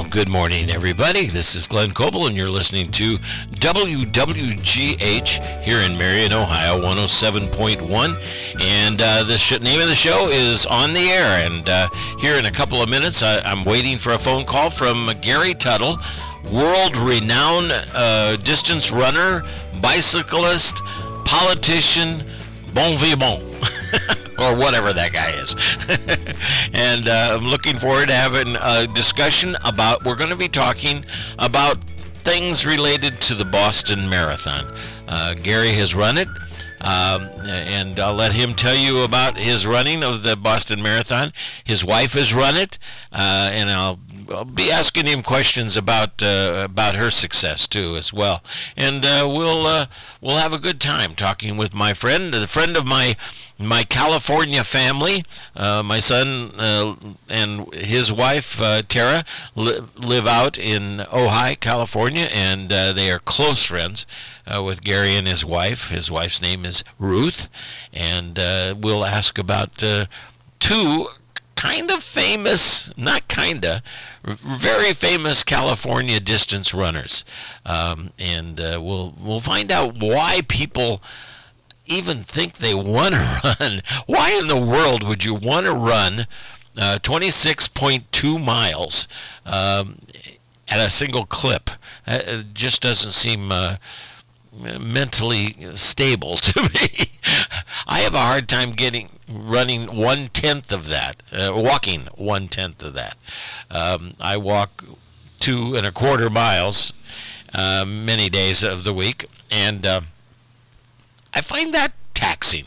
Good morning, everybody. This is Glenn Coble, and you're listening to WWGH here in Marion, Ohio, 107.1. And the name of the show is On the Air. And here in a couple of minutes, I'm waiting for a phone call from Gary Tuttle, world-renowned distance runner, bicyclist, politician, bon vivant. Or whatever that guy is. And I'm looking forward to having a discussion about, we're going to be talking about things related to the Boston Marathon. Gary has run it, and I'll let him tell you about his running of the Boston Marathon. His wife has run it, and I'll be asking him questions about her success too as well. And we'll have a good time talking with my friend, the friend of my California family. My son and his wife Tara live out in Ojai, California, and they are close friends with Gary and his wife. His wife's name is Ruth, and we'll ask about two kind of famous, very famous California distance runners, and we'll find out why people even think they want to run. Why in the world would you want to run 26.2 miles at a single clip? It just doesn't seem mentally stable to me. I have a hard time running 1/10 of that, walking 1/10 of that. I walk 2.25 miles many days of the week, and I find that taxing.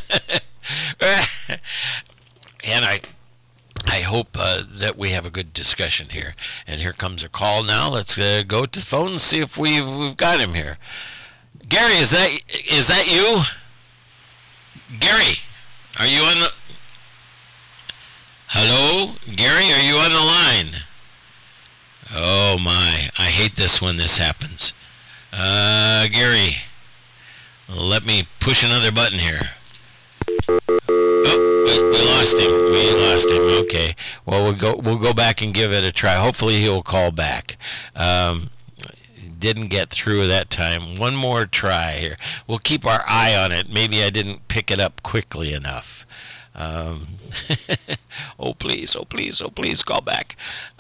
And I hope that we have a good discussion here. And here comes a call now. Let's go to the phone and see if we've got him here. Gary, is that you? Gary, are you on the... Hello? Gary, are you on the line? Oh my, I hate this when this happens. Gary, let me push another button here. Oh, we lost him. Okay. Well, we'll go back and give it a try. Hopefully he'll call back. Didn't get through that time. One more try here. We'll keep our eye on it. Maybe I didn't pick it up quickly enough. Oh please, call back.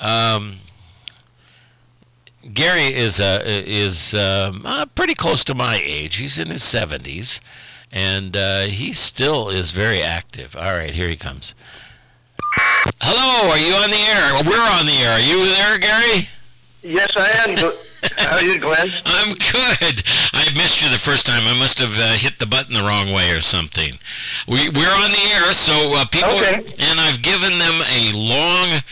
Gary is pretty close to my age. He's in his 70s, and he still is very active. All right, here he comes. Hello, are you on the air? We're on the air. Are you there, Gary? Yes, I am. How are you, Glenn? I'm good. I missed you the first time. I must have hit the button the wrong way or something. We're on the air, so people, okay. And I've given them a long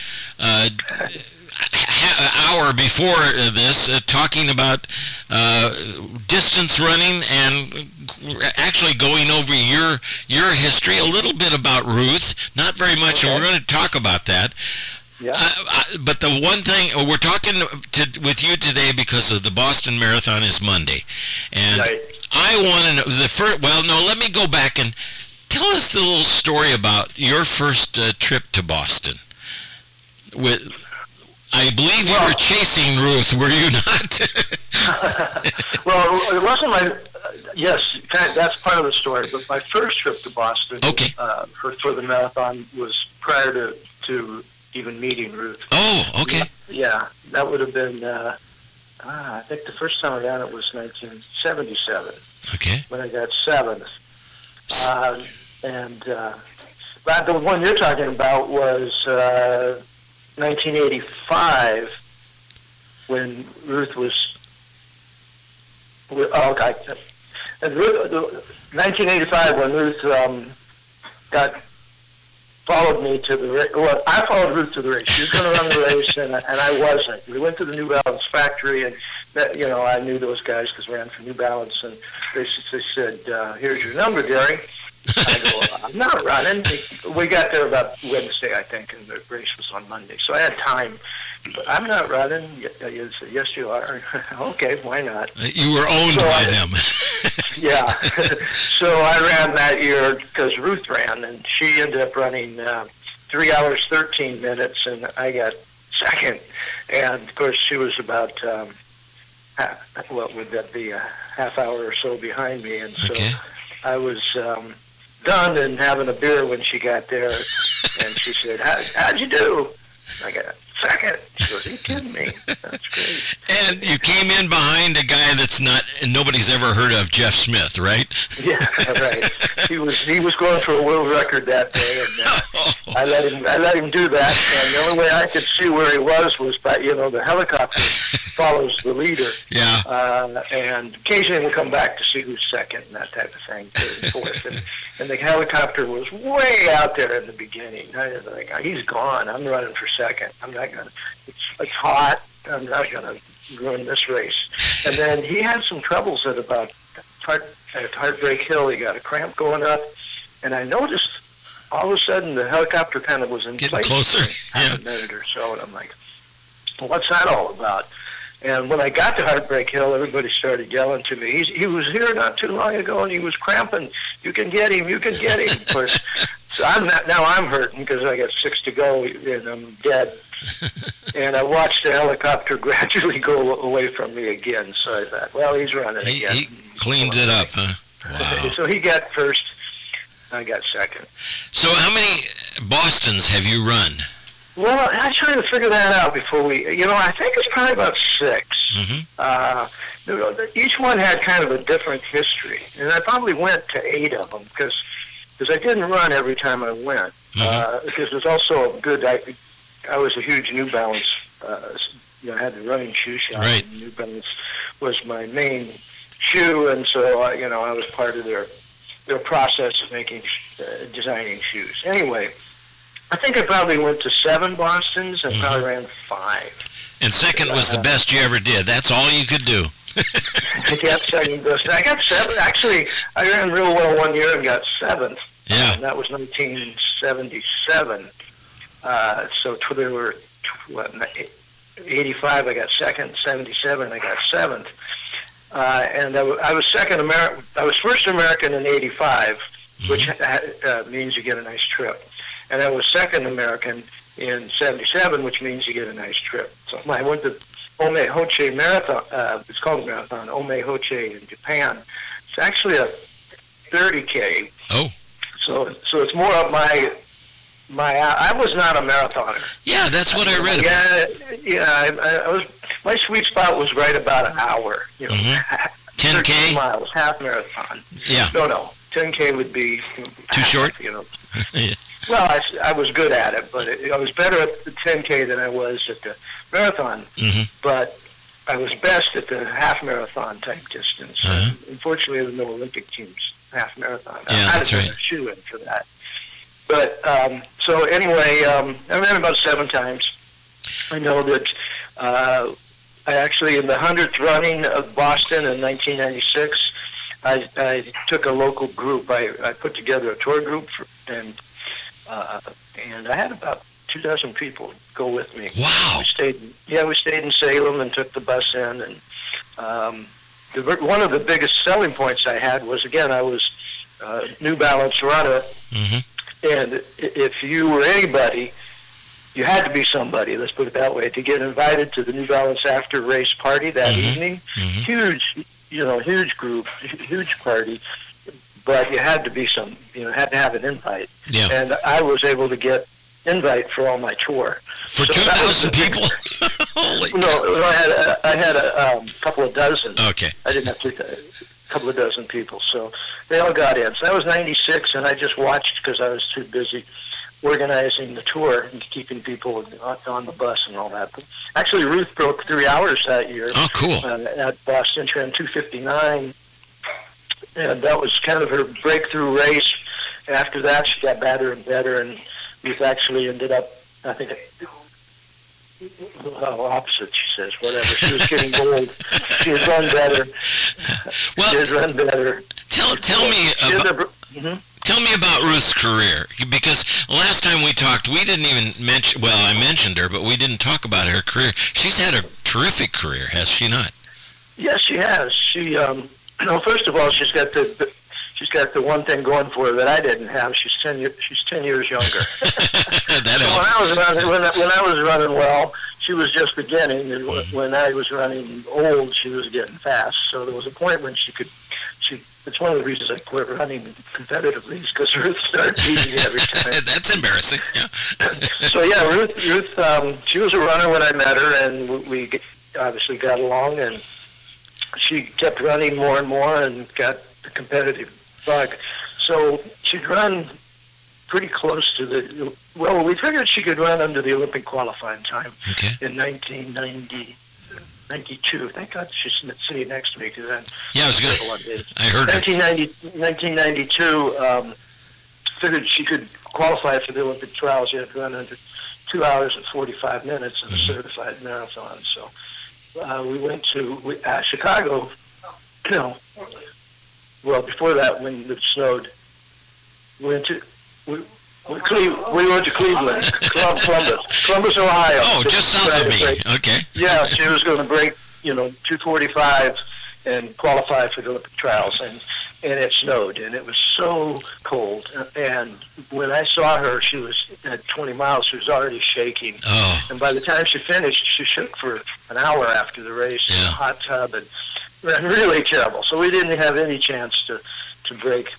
hour before this talking about distance running and actually going over your history, a little bit about Ruth, not very much, okay. And we're going to talk about that. Yeah. But the one thing, we're talking with you today because of the Boston Marathon is Monday. And right. I want to know, let me go back and tell us the little story about your first trip to Boston. I believe you were chasing Ruth, were you not? Well, it wasn't yes, that's part of the story, but my first trip to Boston, okay. For the marathon was prior to even meeting Ruth. Oh, okay. Yeah, that would have been, I think the first time I ran it was 1977. Okay. When I got 7th. But the one you're talking about was 1985, when Ruth was... Okay. 1985, when Ruth followed me to the race. Well, I followed Ruth to the race. She was going to run the race, and I wasn't. We went to the New Balance factory, and I knew those guys because I ran for New Balance, and they said, "Here's your number, Gary." I go, "I'm not running." We got there about Wednesday, I think, and the race was on Monday, so I had time. But I'm not running. Yes, you are. Okay, why not? You were owned by them. Yeah. So I ran that year because Ruth ran, and she ended up running 3 hours, 13 minutes, and I got second. And, of course, she was about, what would that be, a half hour or so behind me. And so I was done and having a beer when she got there. And she said, how'd you do? I got second. She goes, are you kidding me? That's great. And you came in behind a guy that's nobody's ever heard of, Jeff Smith, right? Yeah, right. He was going for a world record that day, and I let him do that. And the only way I could see where he was by the helicopter follows the leader. Yeah. And occasionally we'll come back to see who's second and that type of thing, third and fourth. And the helicopter was way out there in the beginning. I was like, he's gone. I'm running for second. I'm not gonna. It's hot. I'm not gonna ruin this race. And then he had some troubles at Heartbreak Hill. He got a cramp going up, and I noticed all of a sudden the helicopter kind of was in getting place closer. for half a minute or so, and I'm like, well, what's that all about? And when I got to Heartbreak Hill, everybody started yelling to me. He was here not too long ago, and he was cramping. You can get him. You can get him. Of course, so I'm hurting because I got 6 to go, and I'm dead. And I watched the helicopter gradually go away from me again. So I thought, well, he's running again. He cleaned it up, huh? Wow. So he got first. I got second. So how many Bostons have you run? Well, I tried to figure that out before I think it's probably about 6. Mm-hmm. Each one had kind of a different history. And I probably went to 8 of them because I didn't run every time I went. Mm-hmm. Because it was also a good, I was a huge New Balance, I had the running shoe shop. Right. And New Balance was my main shoe, and so, I was part of their process of designing shoes. Anyway, I think I probably went to 7 Bostons and probably ran 5. And second was the best you ever did. That's all you could do. Yeah, second best. I got 7. Actually, I ran real well one year and got 7th. Yeah. And that was 1977. So there were 85. I got second. 77. I got 7th. And I was second American. I was first American in 85, which means you get a nice trip. And I was second American in 77, which means you get a nice trip. So I went to Omehoche Marathon. It's called a marathon, Omehoche in Japan. It's actually a 30K. Oh. So it's more of my. I was not a marathoner. Yeah, that's what I read about. Yeah. I was. My sweet spot was right about an hour. 10K miles, half marathon. Yeah. No. 10K would be too short. Yeah. Well, I was good at it, but I was better at the 10K than I was at the marathon. Mm-hmm. But I was best at the half marathon type distance. Uh-huh. Unfortunately, there were no Olympic teams half marathon. Yeah, I that's had right. a shoe in for that. But so anyway, I ran about 7 times. I know that I actually, in the 100th running of Boston in 1996, I took a local group. I put together a tour group, and I had about 24 people go with me. Wow. We stayed in Salem and took the bus in. And one of the biggest selling points I had was, again, I was New Balance runner. Mm-hmm. And if you were anybody, you had to be somebody, let's put it that way, to get invited to the New Balance after race party that evening. Mm-hmm. Huge group, huge party, but you had to be had to have an invite. Yeah. And I was able to get invite for all my tour. For 2,000 people? Holy No, I had a couple of dozen. Okay. I didn't have a couple of dozen people, so they all got in. So that was 96, and I just watched because I was too busy organizing the tour and keeping people on the bus and all that. But actually, Ruth broke 3 hours that year. Oh, cool. At Boston, she ran 2:59, and that was kind of her breakthrough race. After that, she got better and better, and Ruth actually ended up, I think, opposite, she says, whatever. She was getting old. She had run better. Tell me about Ruth's career, because last time we talked, we didn't even mention, well, I mentioned her, but we didn't talk about her career. She's had a terrific career, has she not? Yes, she has. She, first of all, she's got the one thing going for her that I didn't have. She's 10 years younger. That helps. When I was running well, she was just beginning, and when I was running old, she was getting fast. So there was a point when she. It's one of the reasons I quit running competitively, because Ruth started beating me every time. That's embarrassing. Yeah. So yeah, Ruth, she was a runner when I met her, and we obviously got along, and she kept running more and more and got the competitive bug. So she'd run pretty close to the. Well, we figured she could run under the Olympic qualifying time in 1992. Thank God she's sitting next to me, because then I was good. I heard 1992. Figured she could qualify for the Olympic trials. She had to run under 2 hours and 45 minutes in a certified marathon. So we went to Chicago. Well, before that, when it snowed, we went to Cleveland, Columbus, Ohio. Oh, just south of me. Okay. Yeah, she was going to break, 2:45 and qualify for the Olympic trials, and it snowed, and it was so cold. And when I saw her, she was at 20 miles. She was already shaking. Oh. And by the time she finished, she shook for an hour after the race in a hot tub, and really terrible. So we didn't have any chance to break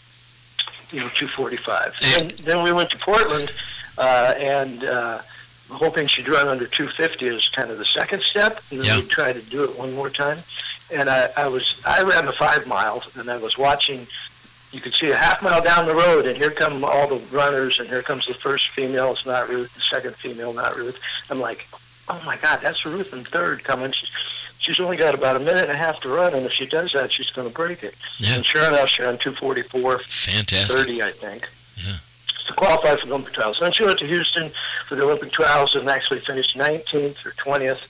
2:45. And then we went to Portland, and hoping she'd run under 2:50 as kind of the second step, and then we'd try to do it one more time. And I ran the 5 miles, and I was watching. You could see a half mile down the road, and here come all the runners, and here comes the first female. It's not Ruth. The second female, not Ruth. I'm like, oh my God, that's Ruth in third coming. She's only got about a minute and a half to run, and if she does that, she's going to break it. Yeah. And sure enough, she ran 2:44. Fantastic. 30, I think. Yeah. To qualify for the Olympic trials. Then she went to Houston for the Olympic trials and actually finished 19th or 20th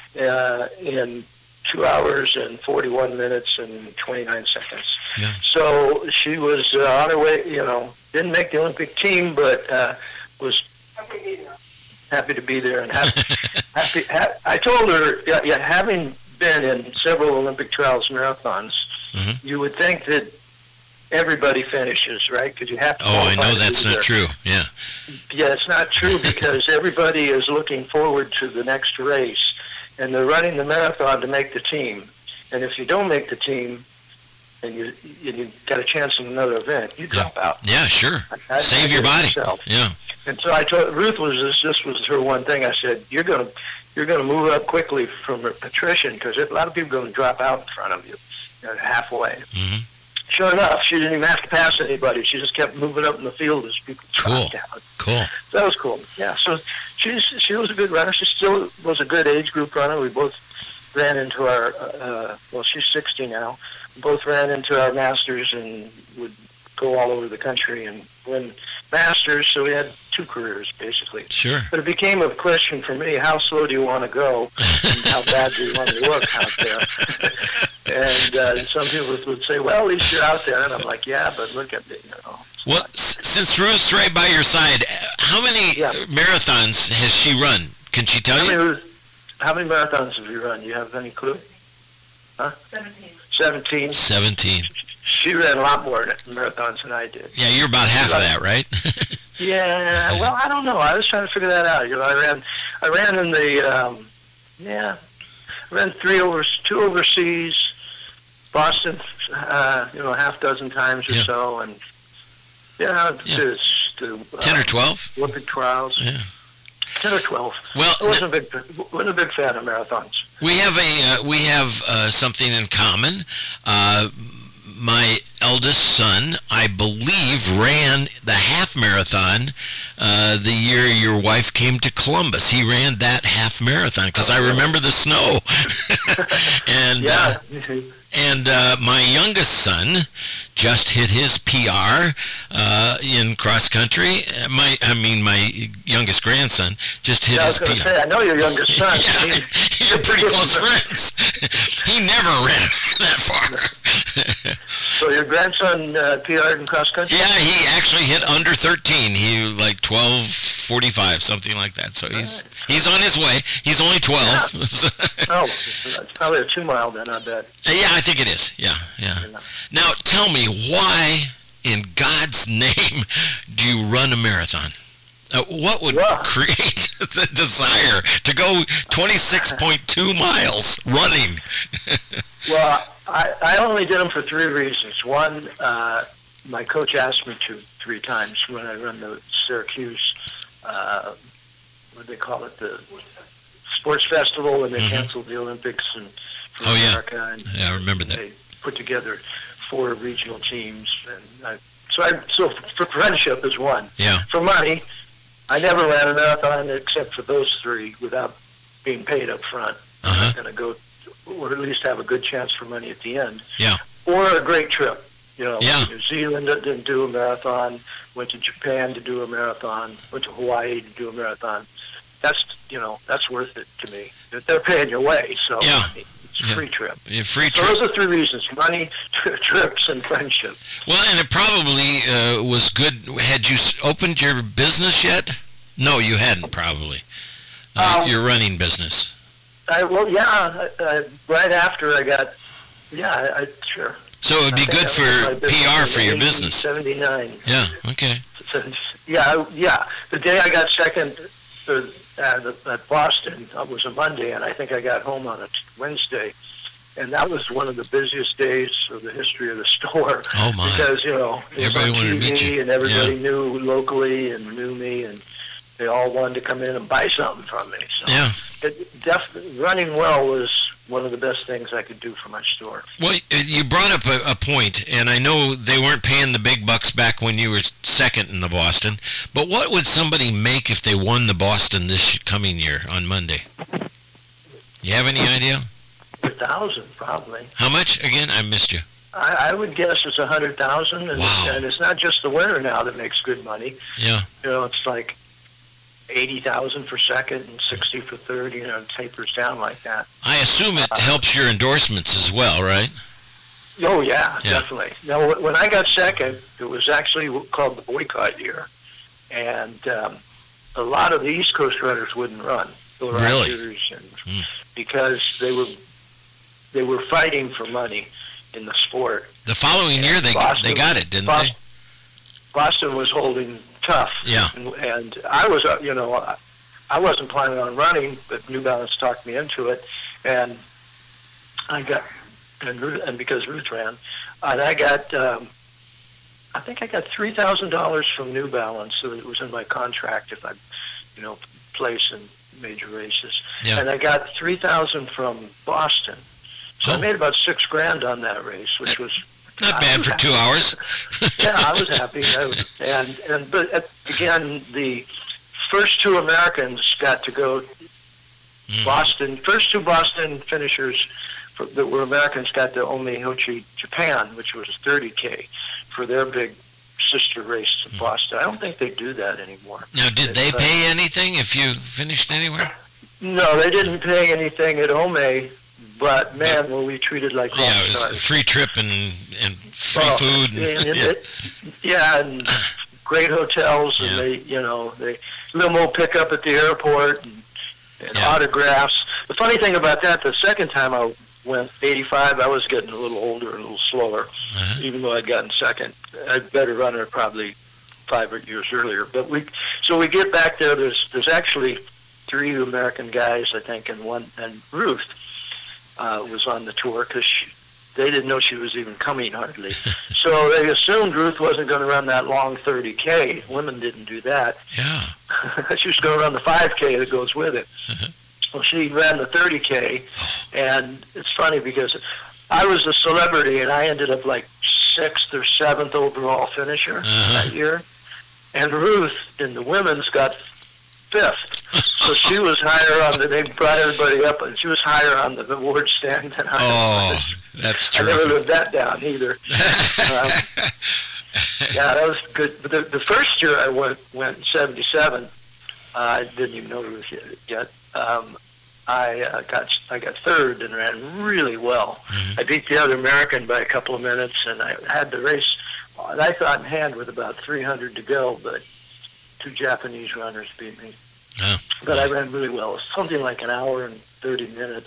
in 2 hours and 41 minutes and 29 seconds. Yeah. So she was on her way, didn't make the Olympic team, but was happy to be there and happy. I told her, having been in several Olympic trials marathons, you would think that everybody finishes, right? Because you have to. Oh, I know that's not true. Yeah. Yeah, it's not true, because everybody is looking forward to the next race, and they're running the marathon to make the team. And if you don't make the team, and you got a chance in another event, you drop out. Yeah, sure. Save your body. Yeah. And so I told Ruth, this was her one thing. I said, you're going to move up quickly from attrition, because a lot of people are going to drop out in front of you halfway. Mm-hmm. Sure enough, she didn't even have to pass anybody. She just kept moving up in the field as people dropped out. Cool. So that was cool. Yeah, so she was a good runner. She still was a good age group runner. We both ran into our, she's 60 now. We both ran into our masters and would go all over the country and win masters. So we had 2 careers, basically. Sure. But it became a question for me, how slow do you want to go and how bad do you want to look out there? And some people would say, well, at least you're out there. And I'm like, yeah, but look at me, Well, since Ruth's right by your side, how many marathons has she run? Can she tell you? How many marathons have you run? Do you have any clue? Huh? 17. 17. She ran a lot more marathons than I did. Yeah, you're about half of that, right? Yeah, well, I don't know. I was trying to figure that out. I ran in the, I ran 2 overseas, Boston, half dozen times or so, and to 10 or 12 Olympic trials. Yeah. 10 or 12. Well, I wasn't a big fan of marathons. We have something in common. My eldest son, I believe, ran the half marathon the year your wife came to Columbus. He ran that half marathon because I remember the snow. And my youngest son just hit his PR in cross country. My youngest grandson just hit his PR. Say, I know your youngest son. Yeah, you're pretty close friends. He never ran that far. So your grandson PR'd in cross country? Yeah, he actually hit under 13. He was like 12:45, something like that. So he's on his way. He's only 12. Yeah. Oh, that's probably a 2 mile then, I bet. Yeah, I think it is. Yeah. Now, tell me, why in God's name do you run a marathon? What would create the desire to go 26.2 miles running? Well, I only did them for three reasons. One, my coach asked me to 3 times when I run the Syracuse, what do they call it, the sports festival, when they canceled the Olympics and for America. And yeah, I remember that. They put together 4 regional teams, and so for friendship is one. Yeah. For money, I never ran a marathon except for those 3 without being paid up front. I'm going to go, or at least have a good chance for money at the end. Yeah. Or a great trip. New Zealand didn't do a marathon, went to Japan to do a marathon, went to Hawaii to do a marathon. That's worth it to me. They're paying your way, so it's a free trip. Free trip. So those are 3 reasons: money, trips, and friendship. Well, and it probably was good. Had you opened your business yet? No, you hadn't, probably. Your running business. Right after I got, sure. So it would be good for PR for your business. 79. Yeah, okay. Yeah. The day I got second at Boston was a Monday, and I think I got home on a Wednesday. And that was one of the busiest days of the history of the store. Oh, my. Because, everybody wanted to meet you. And everybody knew locally and knew me, and they all wanted to come in and buy something from me. So running well was one of the best things I could do for my store. Well, you brought up a point, and I know they weren't paying the big bucks back when you were second in the Boston, but what would somebody make if they won the Boston this coming year on Monday? You have any idea? 100,000, probably. How much? Again, I missed you. I would guess it's 100,000, and, wow. And it's not just the winner now that makes good money. Yeah. It's like 80,000 for second and 60 for third. It tapers down like that. I assume it helps your endorsements as well, right? Oh yeah, definitely. Now, when I got second, it was actually called the boycott year, and a lot of the East Coast runners wouldn't run. Really? Because they were fighting for money in the sport. The following year, they got it, didn't they? Boston was holding tough. Yeah. And I was, I wasn't planning on running, but New Balance talked me into it, and I got, and because Ruth ran, and I got, I think I got $3,000 from New Balance, so it was in my contract if I, place in major races. Yeah. And I got $3,000 from Boston. So I made about $6,000 on that race, which was not bad for 2 hours. Yeah, I was happy. But again, the first 2 Americans got to go Boston. First 2 Boston finishers that were Americans got to Omihochi, Japan, which was 30K for their big sister race in Boston. I don't think they do that anymore. Now, did they pay anything if you finished anywhere? No, they didn't pay anything at Ome, but man, were we treated like rock stars. Yeah, it was a free trip and free food. And great hotels, and they limo pickup at the airport and autographs. The funny thing about that, the second time I went, 85, I was getting a little older and a little slower, even though I'd gotten second. I'd better runner probably 5 years earlier. But we get back there. There's actually 3 American guys, I think, and Ruth was on the tour because they didn't know she was even coming hardly. So they assumed Ruth wasn't going to run that long 30K. Women didn't do that. Yeah. She was going to run the 5K that goes with it. Well, she ran the 30K, and it's funny because I was a celebrity, and I ended up like 6th or 7th overall finisher that year. And Ruth in the women's got 5th. So she was higher they brought everybody up, and she was higher on the award stand than I was. Oh, that's terrific. I never lived that down either. Yeah, that was good. But the first year I went in 77, I didn't even know Ruth yet. I got third and ran really well. I beat the other American by a couple of minutes, and I had the race. I thought in hand with about 300 to go, but 2 Japanese runners beat me. Oh. But I ran really well. It was something like an hour and 30 minutes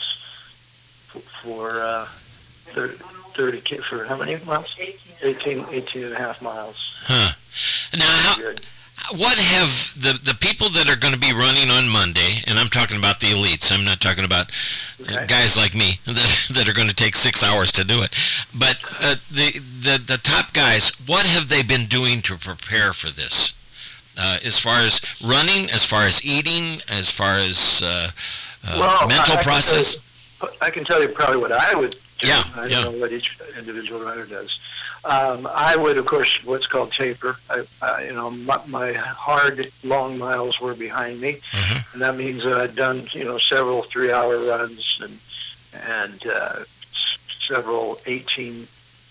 for 30 for how many miles? 18 and a half miles. Huh. Now, What have the people that are going to be running on Monday, and I'm talking about the elites, I'm not talking about guys like me that are going to take 6 hours to do it, but the top guys, what have they been doing to prepare for this? As far as running, as far as eating, as far as mental process? I can tell you probably what I would do. Yeah, I don't know what each individual runner does. I would, of course, what's called taper. My hard, long miles were behind me, and that means that I'd done, several 3-hour runs and several 18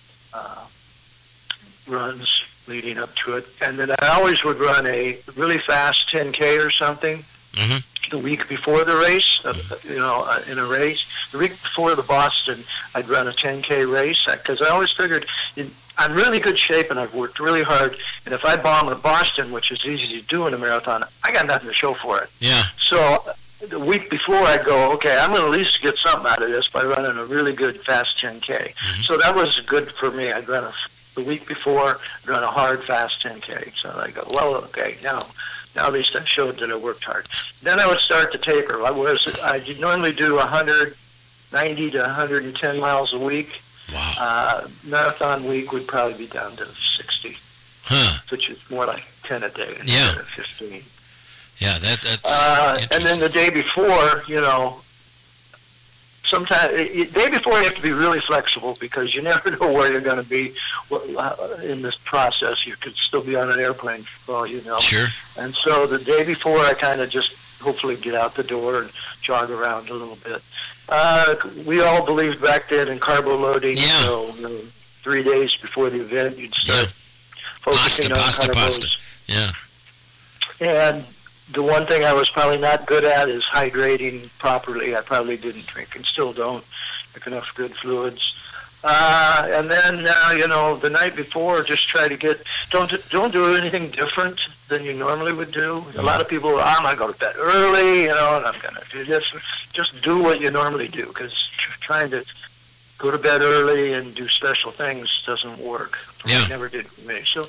runs leading up to it. And then I always would run a really fast 10K or something the week before the race, in a race. The week before the Boston, I'd run a 10K race because I always figured I'm in really good shape and I've worked really hard. And if I bomb at Boston, which is easy to do in a marathon, I got nothing to show for it. Yeah. So the week before, I'd go, okay, I'm going to at least get something out of this by running a really good fast 10K. So that was good for me. I'd run the week before, run a hard, fast 10K. So I go, well, okay, now at least I showed that I worked hard. Then I would start to taper. I normally do 190 to 110 miles a week. Wow. Marathon week would probably be down to 60, which is more like 10 a day instead of 15. Yeah, that's and then the day before, sometimes the day before you have to be really flexible because you never know where you're going to be in this process. You could still be on an airplane for all you know. Sure. And so the day before, I kind of just hopefully get out the door and jog around a little bit. We all believed back then in carbo loading. Yeah. So 3 days before the event, you'd start focusing on carbos. Pasta. Yeah. And the one thing I was probably not good at is hydrating properly. I probably didn't drink and still don't drink enough good fluids. And then, the night before, just try to don't do anything different than you normally would do. A lot of people, I'm going to go to bed early, and I'm going to do this. Just do what you normally do, because trying to go to bed early and do special things doesn't work. Yeah. It never did for me. So,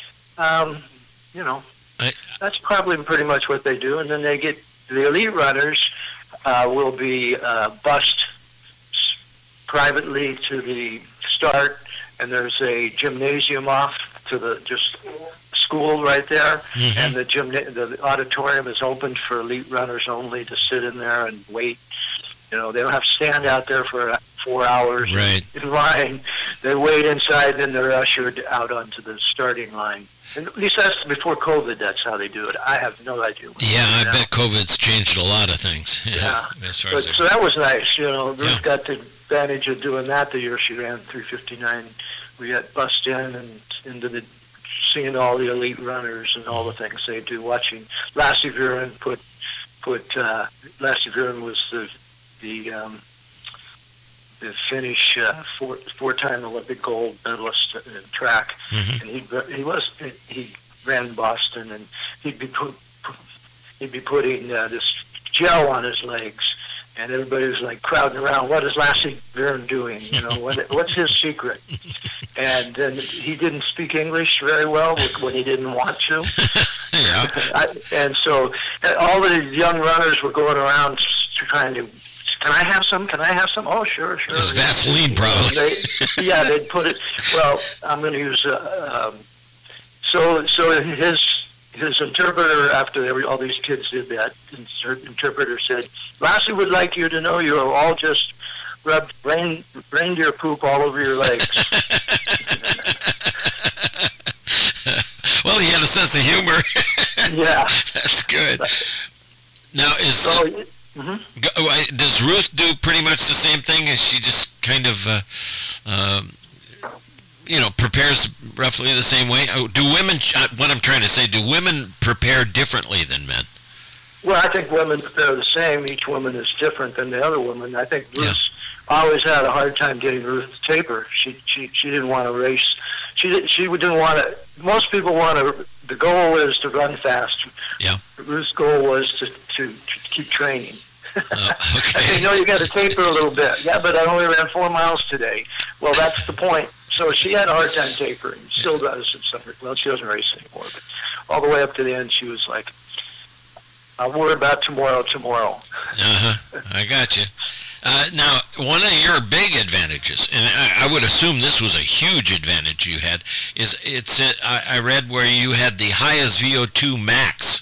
that's probably pretty much what they do. And then the elite runners will be bused privately to the start, and there's a gymnasium off to the just school right there, and the auditorium is open for elite runners only to sit in there and wait. They don't have to stand out there for 4 hours in line. They wait inside, then they're ushered out onto the starting line. And at least that's before COVID, that's how they do it. I have no idea. Yeah, I bet COVID's changed a lot of things. Yeah. So that was nice. Ruth got the advantage of doing that the year she ran 3:59. We got bussed in and into seeing all the elite runners and all the things they do. Watching Lassie Viren Lassie Viren was the Finnish four-time Olympic gold medalist in track, and he ran Boston, and he'd be putting this gel on his legs, and everybody was like crowding around. What is Lassie Viren doing? What's his secret? And then he didn't speak English very well when he didn't want to. Yeah. And so all the young runners were going around trying to. Can I have some? Can I have some? Oh, sure. It was Vaseline, probably. They'd put it. Well, I'm going to use. So his interpreter, after all these kids did that, his interpreter said, "Lassie would like you to know you have all just rubbed reindeer poop all over your legs." Well, he had a sense of humor. Yeah, that's good. Now does Ruth do pretty much the same thing? Is she just kind of, prepares roughly the same way? Do women? What I'm trying to say, do women prepare differently than men? Well, I think women prepare the same. Each woman is different than the other woman. I think Ruth always had a hard time getting Ruth to taper. She didn't want to race. She didn't want to. Most people want to. The goal is to run fast. Yeah. Ruth's goal was to keep training. Okay. You got to taper a little bit. Yeah, but I only ran 4 miles today. Well, that's the point. So she had a hard time tapering. Still does in summer. Well, she doesn't race anymore, but all the way up to the end, she was like, "I'll worry about tomorrow." I got you. Now, one of your big advantages, and I would assume this was a huge advantage you had, is I read where you had the highest VO2 max,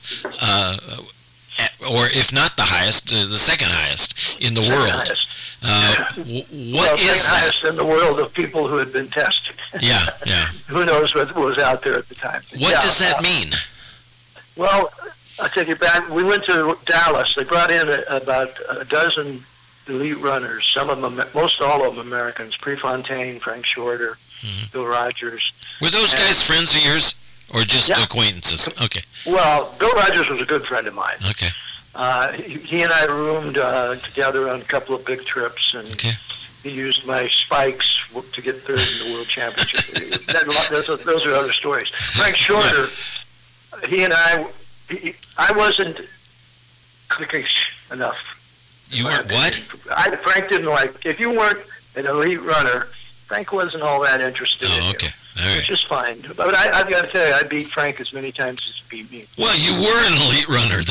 or if not the highest, the second highest in the world. What is that? Highest in the world of people who had been tested. Yeah. Who knows what was out there at the time? What does that mean? Well, I'll take you back. We went to Dallas. They brought in about a dozen elite runners. Some of them, most all of them Americans. Prefontaine, Frank Shorter, Bill Rogers. Were those guys friends of yours, or just acquaintances? Okay. Well, Bill Rogers was a good friend of mine. Okay. He and I roomed together on a couple of big trips, and he used my spikes to get third in the World Championship. Those are other stories. Frank Shorter, he and I wasn't clickish enough. You weren't what? Frank didn't like, if you weren't an elite runner, Frank wasn't all that interested in you. All right. Which is fine. But I've got to tell you, I beat Frank as many times as he beat me. Well, you were an elite runner,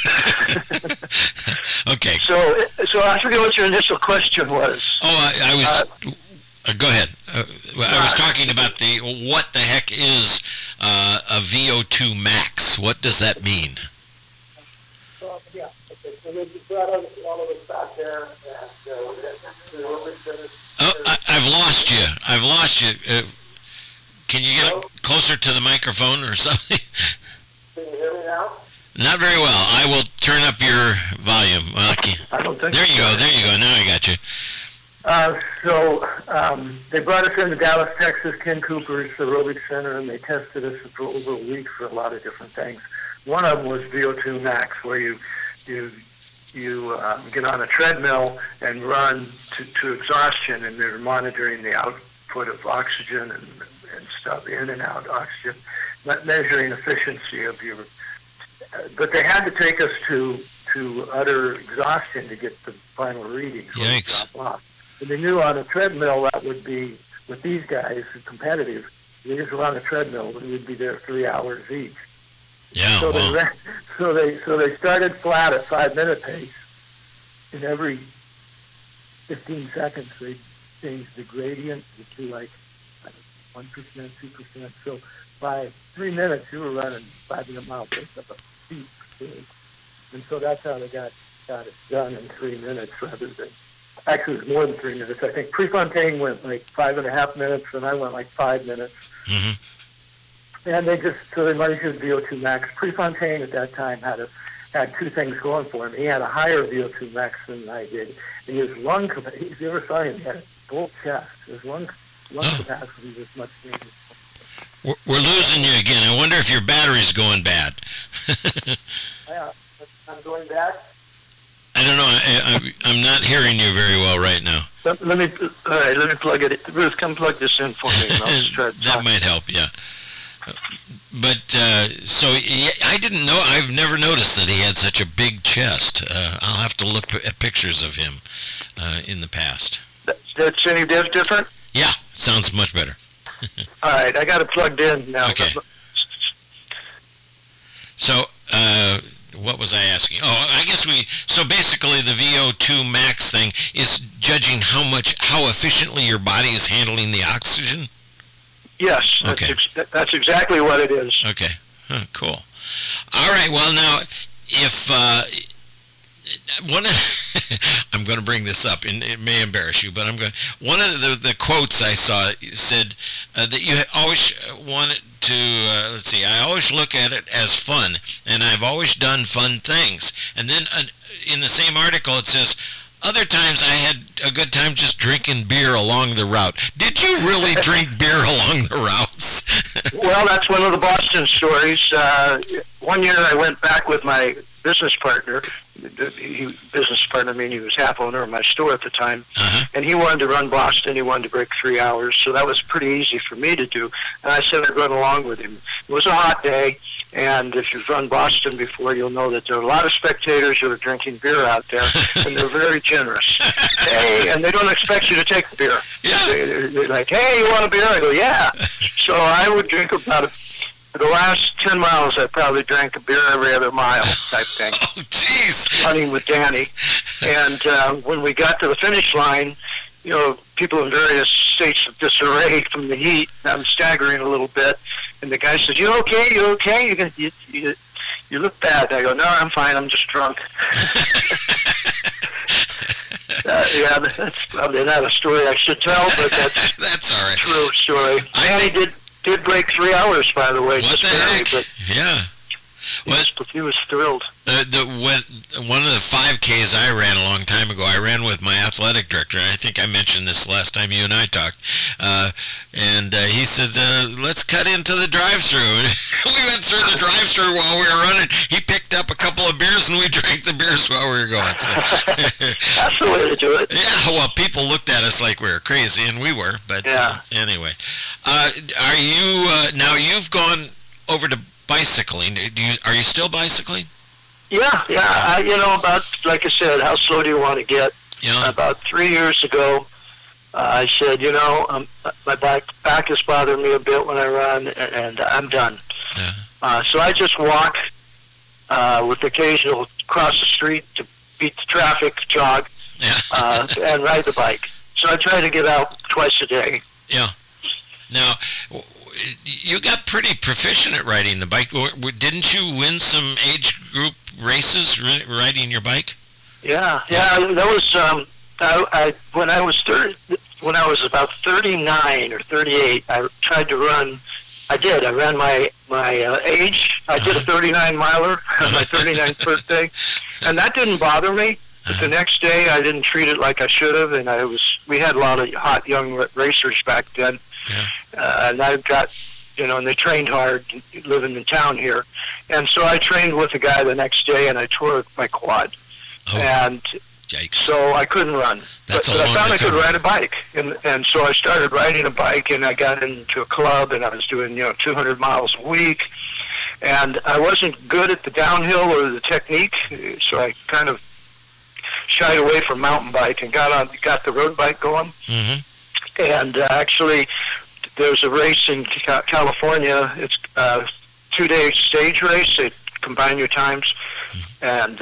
though. Okay. So I forget what your initial question was. Oh, I was... go ahead. I was talking about what the heck is a VO2 max? What does that mean? So they brought all of us back there, I've lost you. Can you get closer to the microphone or something? Can you hear me now? Not very well. I will turn up your volume. I don't think There you go. Now I got you. They brought us into Dallas, Texas, Ken Cooper's aerobic center, and they tested us for over a week for a lot of different things. One of them was VO2 max, where you get on a treadmill and run to exhaustion, and they're monitoring the output of oxygen and stuff, in and out oxygen, measuring efficiency of your. But they had to take us to utter exhaustion to get the final readings. Yikes. Drop off. And they knew on a treadmill that would be, with these guys, competitive, they just run a treadmill, and we'd be there 3 hours each. Yeah. So they started flat at 5-minute pace, and every 15 seconds they changed the gradient to like 1%, 2%. So by 3 minutes you were running 5-minute mile pace up a steep pace, and so that's how they got it done in 3 minutes rather than. Actually, it was more than 3 minutes. I think Prefontaine went like 5.5 minutes, and I went like 5 minutes. Mm-hmm. And they measured VO2 max. Prefontaine at that time had two things going for him. He had a higher VO2 max than I did, and his lung capacity. If you ever saw him, he had a full chest. His lung capacity was much bigger. We're losing you again. I wonder if your battery's going bad. Yeah, I'm going back. I don't know. I'm not hearing you very well right now. Let me plug it. Ruth, come plug this in for me. And I'll just try to that might help. Yeah. But so I didn't know. I've never noticed that he had such a big chest. I'll have to look at pictures of him in the past. That's any different? Yeah, sounds much better. All right, I got it plugged in now. Okay. So, what was I asking? Oh, I guess so basically the VO2 max thing is judging how efficiently your body is handling the oxygen? Yes, okay. That's exactly what it is. Okay, cool. All right, well now, if I'm going to bring this up, and it may embarrass you, but one of the quotes I saw said that you always wanted to, I always look at it as fun, and I've always done fun things. And then in the same article it says, other times I had a good time just drinking beer along the route. Did you really drink beer along the routes? Well, that's one of the Boston stories. One year I went back with my business partner. He was half owner of my store at the time. Uh-huh. And he wanted to run Boston. He wanted to break 3 hours. So that was pretty easy for me to do. And I said I'd run along with him. was a hot day, and if you've run Boston before, you'll know that there are a lot of spectators who are drinking beer out there, and they're very generous. Hey, and they don't expect you to take the beer. Yeah. They're like, hey, you want a beer? I go, yeah. So I would drink about for the last 10 miles, I probably drank a beer every other mile type thing. Oh, jeez. Running with Danny. And when we got to the finish line, you know, people in various states of disarray from the heat. I'm staggering a little bit. And the guy says, you okay? You okay? You look bad. I go, no, I'm fine. I'm just drunk. Yeah, that's probably not a story I should tell, but that's all right. A true story. Danny did break 3 hours, by the way. What just the barely, heck? but Yeah. he was thrilled. One of the 5Ks I ran a long time ago, I ran with my athletic director. I think I mentioned this last time you and I talked. And he said, let's cut into the drive-through. We went through the drive-through while we were running. He picked up a couple of beers, and we drank the beers while we were going. So. That's the way to do it. Yeah, well, people looked at us like we were crazy, and we were. But yeah. Anyway. Are you, now you've gone over to bicycling. Are you still bicycling? Yeah. About, like I said, how slow do you want to get? Yeah. About 3 years ago, I said, my back is bothering me a bit when I run, and I'm done. Yeah. So I just walk with occasional cross the street to beat the traffic, jog, and ride the bike. So I try to get out twice a day. Yeah. Now, you got pretty proficient at riding the bike. Didn't you win some age group races riding your bike? Yeah. That was when I was about 39 or 38. I tried to run. I ran my age. I did a 39 miler on my 39th birthday, and that didn't bother me. But the next day, I didn't treat it like I should have, and we had a lot of hot young racers back then. Yeah. And I've got, and they trained hard living in town here. And so I trained with a guy the next day, and I tore my quad. Oh, and yikes. so I couldn't run. But I found I could ride a bike. And so I started riding a bike, and I got into a club, and I was doing, 200 miles a week. And I wasn't good at the downhill or the technique, so I kind of shied away from mountain bike and got the road bike going. Mm-hmm. And actually, there's a race in California. It's a 2-day stage race. They combine your times. And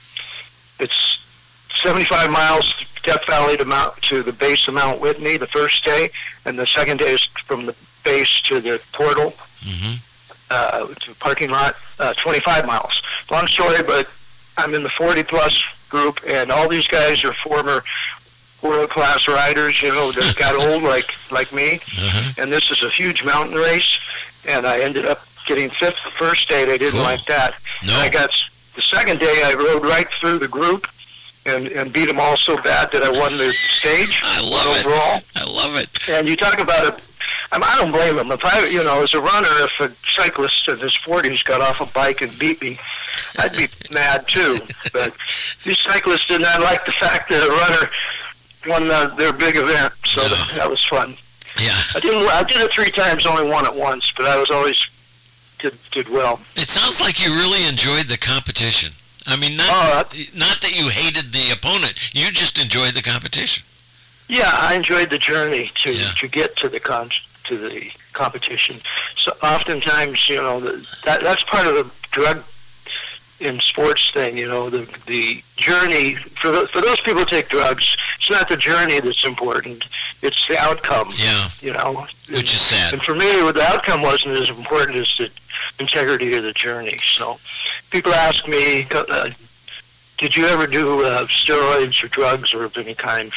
it's 75 miles Death Valley to the base of Mount Whitney the first day. And the second day is from the base to the portal, to the parking lot, 25 miles. Long story, but I'm in the 40-plus group, and all these guys are former world-class riders, that got old like me. And this is a huge mountain race, and I ended up getting 5th the first day. They didn't like that. No. And I got the second day. I rode right through the group and beat them all so bad that I won the stage. I love overall. it. I love it. And you talk about I don't blame them. If I, as a runner, if a cyclist in his 40s got off a bike and beat me, I'd be mad too. But these cyclists did not like the fact that a runner won their big event, so that was fun. Yeah. I did it 3 times, only won it once, but I was always did well. It sounds like you really enjoyed the competition. I mean, not that you hated the opponent, you just enjoyed the competition. Yeah, I enjoyed the journey to get to the competition. So oftentimes, that's part of the drug in sports thing, the journey. For those people who take drugs, it's not the journey that's important. It's the outcome. Yeah. Which is sad. And for me, the outcome wasn't as important as the integrity of the journey. So people ask me, did you ever do steroids or drugs or of any kind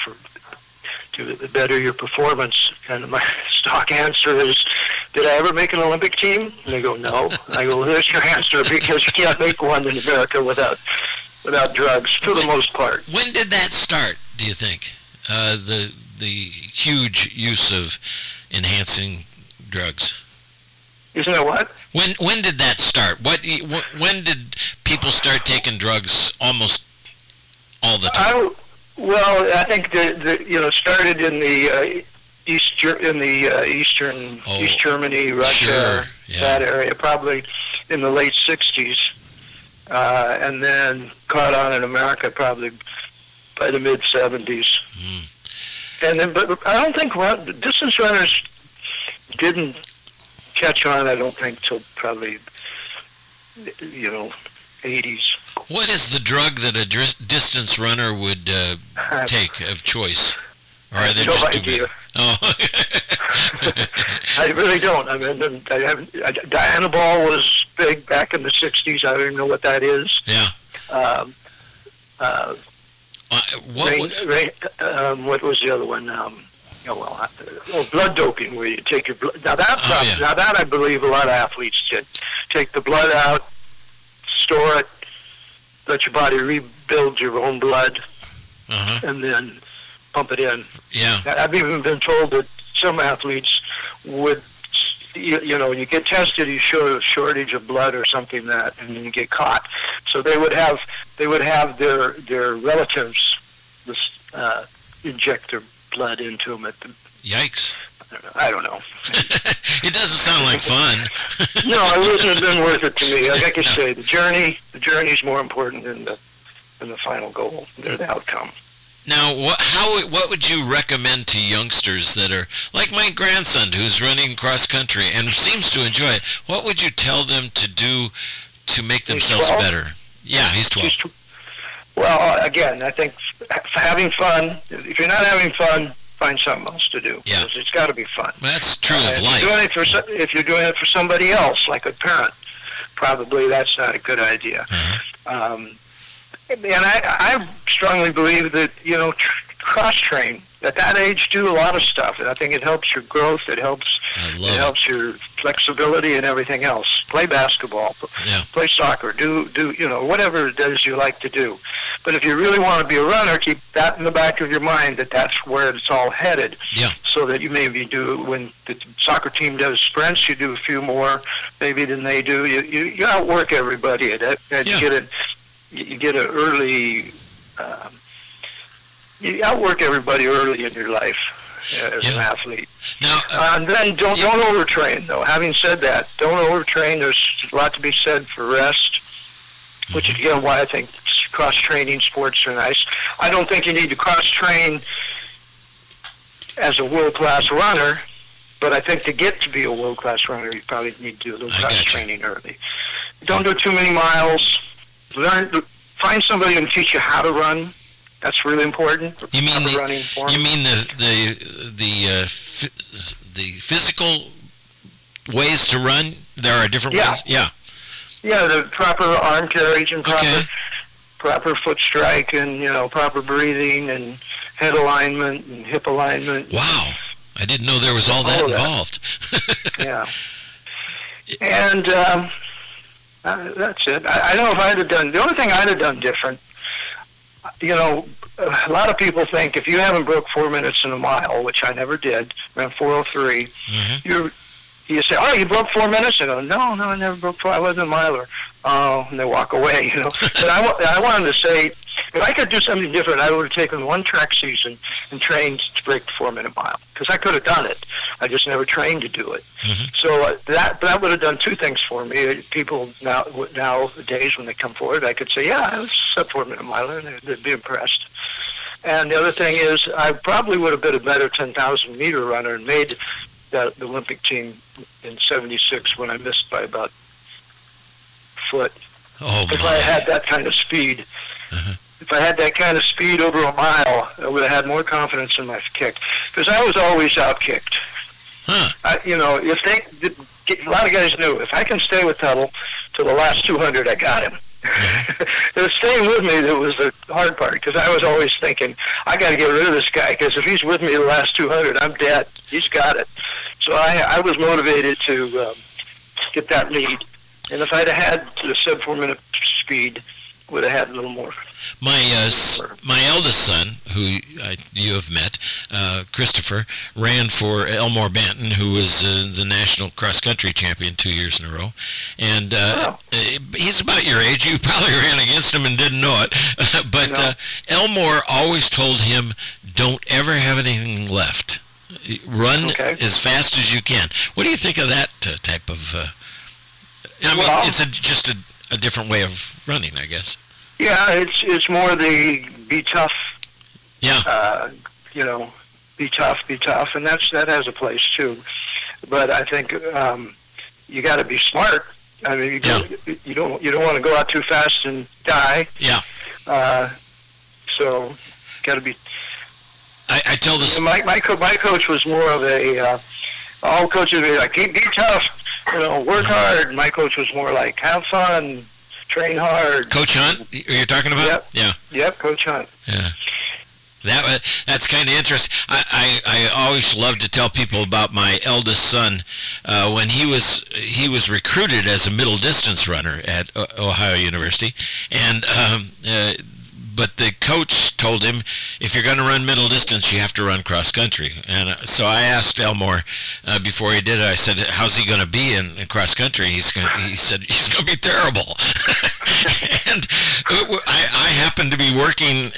to better your performance? And my stock answer is, did I ever make an Olympic team? And they go, no. I go, well, there's your answer, because you can't make one in America without drugs, for the most part. When did that start, do you think? The huge use of enhancing drugs. Isn't it what? When did that start? When did people start taking drugs almost all the time? Well, I think that started in the East Germany, Russia, sure. Yeah. that area, probably in the late '60s, and then caught on in America probably by the mid '70s. And then, but I don't think distance runners didn't catch on. I don't think till probably '80s. What is the drug that a distance runner would take of choice? Or are they no just too idea. big? Oh. I really don't. I mean, Dianabol was big back in the '60s. I don't even know what that is. Yeah. What was the other one? Blood doping, where you take your blood. Now that I believe a lot of athletes did. Take the blood out, store it, let your body rebuild your own blood, and then pump it in. Yeah. I've even been told that some athletes would, you get tested, you show a shortage of blood or something and then you get caught. So they would have their relatives inject their blood into them Yikes. I don't know. It doesn't sound like fun. No, it wouldn't have been worth it to me. Like I say, the journey is more important than the final goal, the outcome. Now, what would you recommend to youngsters that are like my grandson, who's running cross country and seems to enjoy it? What would you tell them to do to make themselves better? Yeah, he's 12. Well, again, I think having fun. If you're not having fun, find something else to do. Yeah. Because it's got to be fun. Well, that's true of life. If you're doing it for somebody else, like a parent, probably that's not a good idea. And I strongly believe that, cross-train. At that age, do a lot of stuff. And I think it helps your growth. It helps your flexibility and everything else. Play basketball. Yeah. Play soccer. Do whatever it is you like to do. But if you really want to be a runner, keep that in the back of your mind that's where it's all headed. Yeah. So that you maybe when the soccer team does sprints, you do a few more maybe than they do. You outwork everybody. And you get an early. You outwork everybody early in your life as an athlete. Now, and then don't overtrain, though. Having said that, don't overtrain. There's a lot to be said for rest, which is, again, why I think cross-training sports are nice. I don't think you need to cross-train as a world-class runner, but I think to get to be a world-class runner, you probably need to do a little cross-training early. Don't do too many miles. Find somebody who can teach you how to run. That's really important. You mean the physical ways to run? There are different ways. Yeah. Yeah, the proper arm carriage and proper foot strike and proper breathing and head alignment and hip alignment. Wow, I didn't know there was all that involved. Yeah. And that's it. I don't know if I'd have done. The only thing I'd have done different. A lot of people think if you haven't broke 4 minutes in a mile, which I never did, ran 4:03, you say, "Oh, you broke 4 minutes?" I go, "No, I never broke 4. I wasn't a miler." Oh, and they walk away. But I wanted to say, if I could do something different, I would have taken one track season and trained to break the 4 minute mile because I could have done it. I just never trained to do it. So that would have done two things for me. People nowadays when they come forward, I could say, "Yeah, I was a 4 minute miler," and they'd be impressed. And the other thing is, I probably would have been a better 10,000 meter runner and made the Olympic team in '76 when I missed by about a foot. Oh, if I had that kind of speed. If I had that kind of speed over a mile, I would have had more confidence in my kick. Because I was always out-kicked. A lot of guys knew, if I can stay with Tuttle to the last 200, I got him. It was staying with me that was the hard part, because I was always thinking, I got to get rid of this guy, because if he's with me the last 200, I'm dead. He's got it. So I was motivated to get that lead. And if I'd have had the sub-4 minute speed, would have had a little more. My eldest son, who you have met, Christopher, ran for Elmore Banton, who was the national cross-country champion 2 years in a row. And he's about your age. You probably ran against him and didn't know it. But Elmore always told him, don't ever have anything left. Run Okay. as fast as you can. What do you think of that type of? I mean, Well- it's just a different way of running, I guess. Yeah, it's more the be tough. Yeah. Be tough, and that has a place too. But I think you got to be smart. I mean, you don't want to go out too fast and die. Yeah. So got to be. I tell this. My coach was more of a. All coaches would be like, be tough, work hard. My coach was more like, have fun, train hard. Coach Hunt, you're talking about? Yep. Yeah. Yep, Coach Hunt. Yeah. That's kind of interesting. I always love to tell people about my eldest son. When he was recruited as a middle distance runner at Ohio University, and but the coach told him, if you're going to run middle distance, you have to run cross country. And so I asked Elmore before he did it. I said, "How's he going to be in cross country?" He said he's going to be terrible. And I happened to be working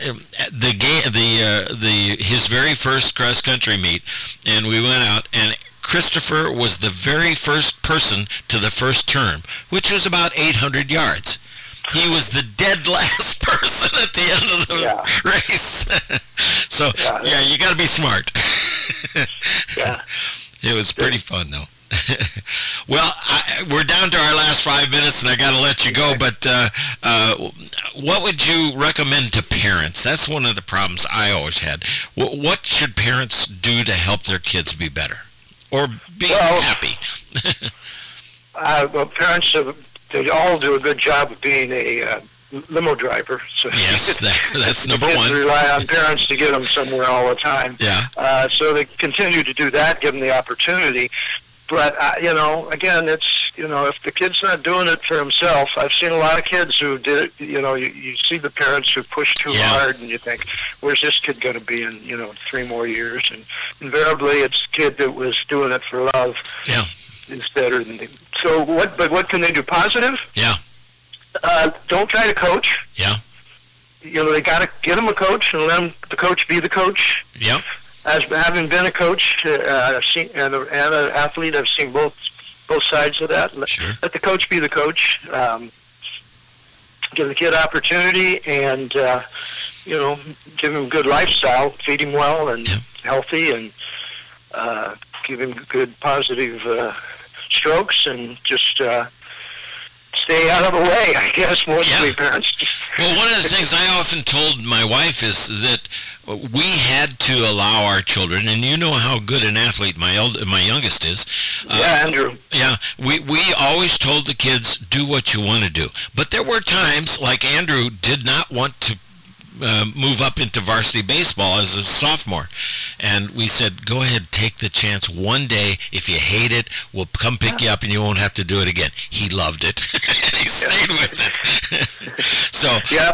his very first cross country meet, and we went out, and Christopher was the very first person to the first term, which was about 800 yards. He was the dead last person at the end of the race. So, you got to be smart. Yeah. It was pretty fun, though. Well, we're down to our last 5 minutes, and I got to let you go. But what would you recommend to parents? That's one of the problems I always had. What should parents do to help their kids be better or be happy? Parents, they all do a good job of being a limo driver. So yes, that's number one. Kids rely on parents to get them somewhere all the time. Yeah. So they continue to do that, give them the opportunity. But, again, it's, if the kid's not doing it for himself, I've seen a lot of kids who did it, you see the parents who push too hard, and you think, where's this kid going to be in, 3 more years? And invariably, it's the kid that was doing it for love. Yeah. Is better than so. What can they do positive? Yeah. Don't try to coach. Yeah. They got to get them a coach and let the coach be the coach. Yeah. As having been a coach I've seen, and an athlete, I've seen both sides of that. Sure. Let the coach be the coach. Give the kid opportunity, and give him a good lifestyle, feed him well and healthy, and give him good positive strokes, and just stay out of the way, I guess, mostly parents. Well, one of the things I often told my wife is that we had to allow our children, and you know how good an athlete my youngest is. Andrew. Yeah, we always told the kids, do what you want to do. But there were times, like Andrew did not want to move up into varsity baseball as a sophomore, and we said, go ahead, take the chance. One day, if you hate it, we'll come pick you up and you won't have to do it again. He loved it. And he stayed with it. So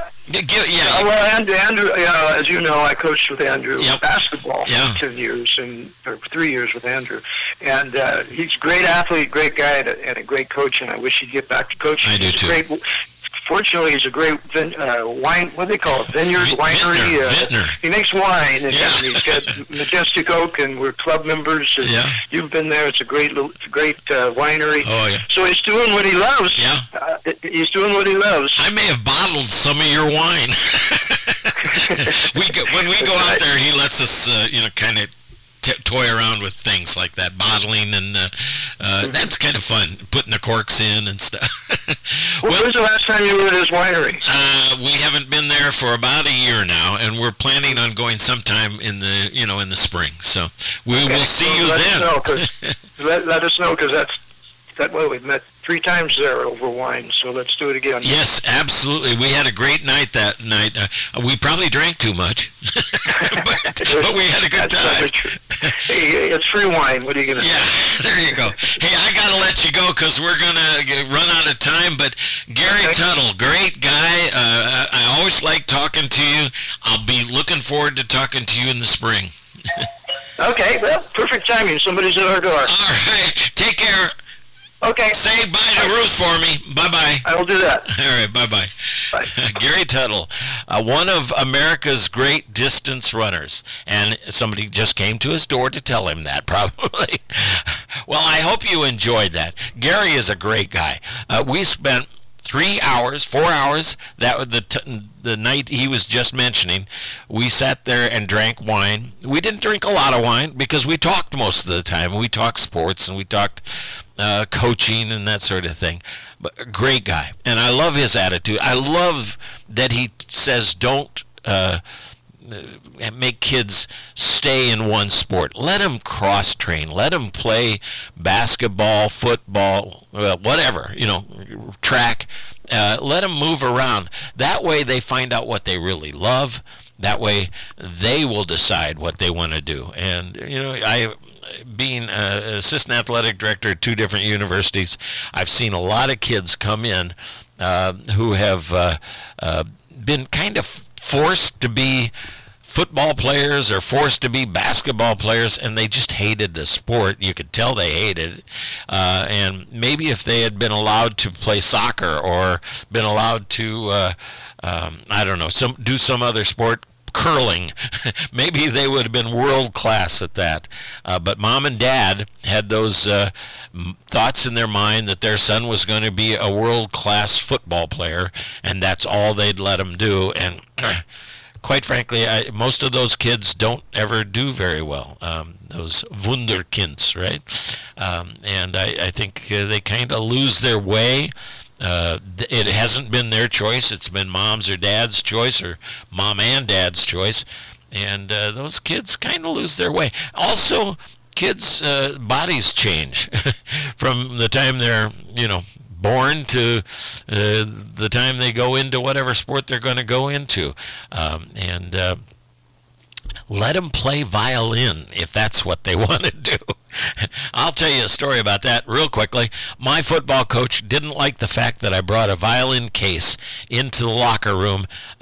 well, Andrew, as you know, I coached with Andrew basketball for 10 years, or 3 years with Andrew, and he's a great athlete, great guy, and a great coach, and I wish he'd get back to coaching. I do too. Fortunately, he's a great wine. What do they call it? Winery. Vintner. He makes wine, and he's got Majestic Oak, and we're club members. And you've been there. It's a great winery. Oh yeah. So he's doing what he loves. Yeah. He's doing what he loves. I may have bottled some of your wine. When we go out there, he lets us, kind of toy around with things like that, bottling, and that's kind of fun, putting the corks in and stuff. When was the last time you were at his winery? We haven't been there for about a year now, and we're planning on going sometime in the spring. So we will see you then. Let us know, because that way we've met 3 times there over wine, so let's do it again. Yes, absolutely. We had a great night that night. We probably drank too much, but we had a good time. Hey, it's free wine. What are you going to say? Yeah, there you go. Hey, I got to let you go because we're going to run out of time, but Gary Tuttle, great guy. I always like talking to you. I'll be looking forward to talking to you in the spring. Okay, well, perfect timing. Somebody's at our door. All right. Take care. Okay. Say bye to Ruth for me. Bye-bye. I will do that. All right, bye-bye. Bye. Gary Tuttle, one of America's great distance runners. And somebody just came to his door to tell him that, probably. Well, I hope you enjoyed that. Gary is a great guy. We spent 3 hours, 4 hours, that was the night he was just mentioning. We sat there and drank wine. We didn't drink a lot of wine because we talked most of the time. We talked sports and we talked coaching and that sort of thing. But a great guy. And I love his attitude. I love that he says don't make kids stay in one sport. Let them cross-train. Let them play basketball, football, whatever, track. Let them move around. That way they find out what they really love. That way they will decide what they want to do. And, being an assistant athletic director at 2 different universities, I've seen a lot of kids come in who have been kind of forced to be football players or forced to be basketball players, and they just hated the sport. You could tell they hated it. And maybe if they had been allowed to play soccer or been allowed to, do some other sport, curling, maybe they would have been world class at that. But mom and dad had those thoughts in their mind that their son was going to be a world class football player, and that's all they'd let him do. And quite frankly, most of those kids don't ever do very well. Those Wunderkinds, right? And I think they kind of lose their way. It hasn't been their choice. It's been mom's or dad's choice, or mom and dad's choice. And those kids kind of lose their way. Also, kids' bodies change from the time they're, born to the time they go into whatever sport they're going to go into. And let them play violin if that's what they want to do. I'll tell you a story about that real quickly. My football coach didn't like the fact that I brought a violin case into the locker room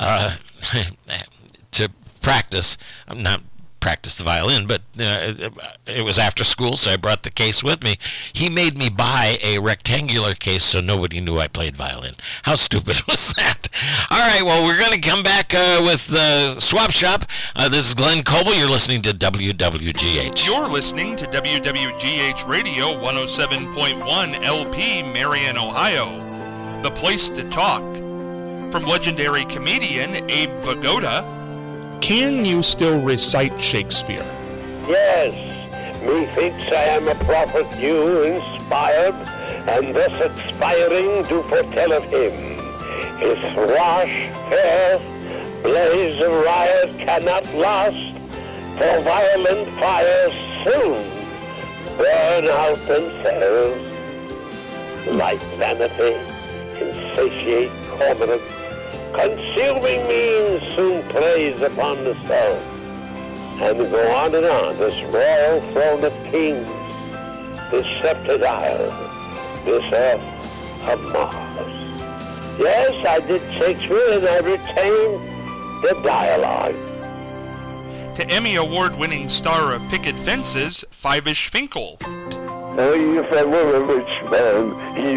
to practice. Not practice the violin, but it was after school, so I brought the case with me. He made me buy a rectangular case so nobody knew I played violin. How stupid was that? All right, well, we're going to come back with Swap Shop. This is Glenn Coble. You're listening to WWGH. You're listening to WWGH Radio 107.1 LP, Marion, Ohio. The place to talk. From legendary comedian Abe Vigoda. Can you still recite Shakespeare? Yes, methinks I am a prophet new, inspired, and thus expiring to foretell of him. His wash, fair, blaze of riot cannot last, for violent fires soon burn out themselves. Like vanity, insatiate cormorant, consuming means soon preys upon the soul, and go on, this royal throne of kings, this sceptred isle, this earth of Mars. Yes, I did Shakespeare, and I retained the dialogue. To Emmy Award-winning star of Picket Fences, Five-ish Finkel. If I were a rich man,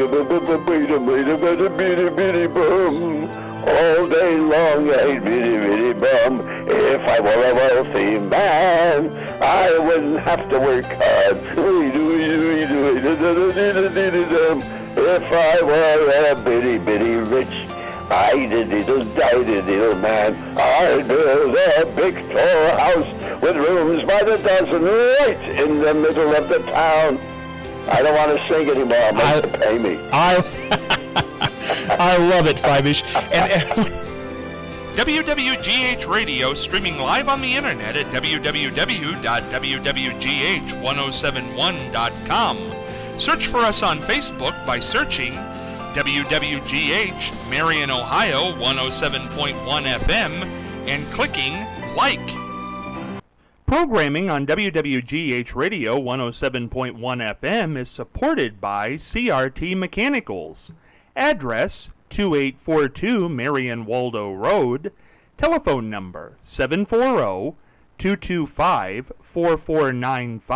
all day long I'd bitty bum. If I were a wealthy man, I wouldn't have to work hard. If I were a bitty rich, I'd a diddle man. I'd build a big tall house with rooms by the dozen right in the middle of the town. I don't want to sing anymore. I'm going to pay me. I love it, Five-ish. WWGH Radio, streaming live on the internet at www.wwgh1071.com. Search for us on Facebook by searching WWGH Marion, Ohio 107.1 FM and clicking like. Programming on WWGH Radio 107.1 FM is supported by CRT Mechanicals. Address 2842 Marion Waldo Road. Telephone number 740-225-4495.